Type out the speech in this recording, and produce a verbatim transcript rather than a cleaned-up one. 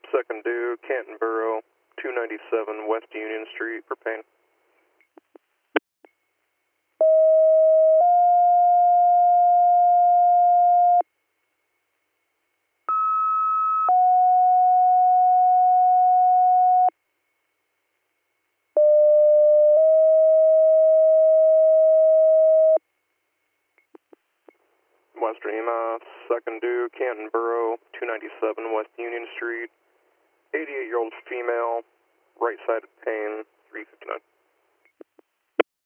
second due, Canton Borough, two ninety-seven West Union Street for pain. Western E M A, second due, Canton Borough, two ninety-seven West Union Street, eighty-eight-year-old female, right side of pain, three fifty-nine.